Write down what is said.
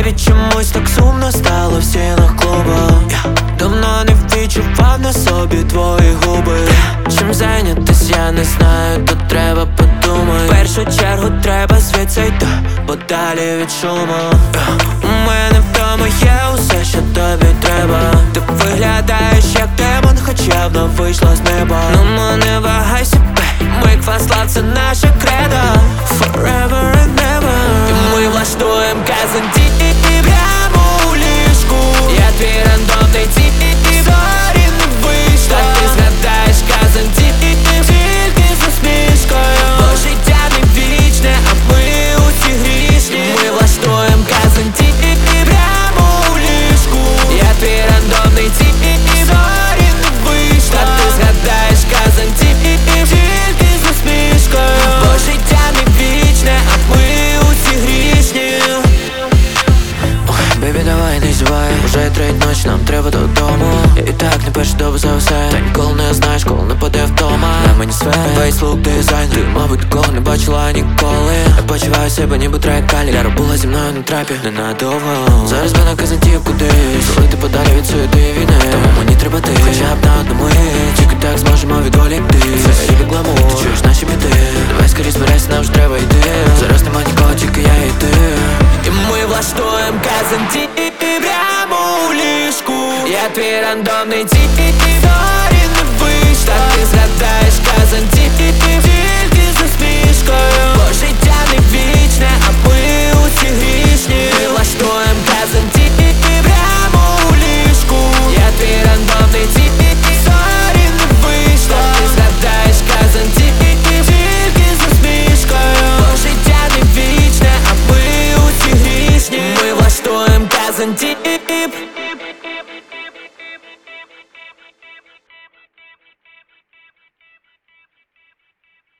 Тобі чомусь так сумно стало в стінах клуба. Давно не відчував на собі твої губи. Чим зайнятись, я не знаю, тут треба подумати. В першу чергу треба звідси йти подалі від шуму. У мене вдома є усе, що тобі треба. Ти виглядаєш як демон, хоча вона вийшла з неба. Ну не вагайся, ми кваслав, це наша кредо. Forever and never. І ми влаштуєм казанті прямо у ліжку. Я твій рандомний тіп, зорі не вийшло. Так ти згадаєш казанті, тільки з усмішкою. Бо життя не вічне, а ми усі грішні. Ми влаштуєм казанті прямо у ліжку. Я твій рандомний тіп, зорі не вийшло. Так ти згадаєш казанті, тільки з усмішкою. Бо життя не вічне, а ми усі грішні. Бейбі, давай не зівай, уже третя ніч, нам треба додому. І так не перший добу за все. Та ніколи не знаєш, коли нападе вдома. На мені сфери, весь лук дизайн. Ти, мабуть, такого не бачила ніколи. Я почуваю себе, ніби трек Калі. Ляра була зі мною на трапі, ненадовго. Зараз би на казантів кудись, коли ти подалі від суєти і війни. Тому мені треба ти, хоча б на одну мить. Тільки так зможемо відволіктись. Це рівень гламур, ти чуєш наші біди. Давай скоріше збирайся, нам вже треба йти. Зараз нема нікого, тільки я і ти. І ми влаштуєм казанті прямо у ліжку. Я твій рандомний тіп, зорі не вийшло. Так ти згадаєш казанті, тільки з усмішкою. Бо життя не вічне, а ми усі грішні. Ми влаштуєм казанті прямо у ліжку. Я твій рандомний тіп, зорі не вийшло. Так ти згадаєш казанті, тільки з усмішкою. Бо життя не вічне, а ми усі грішні. Ми влаштуєм казантіп.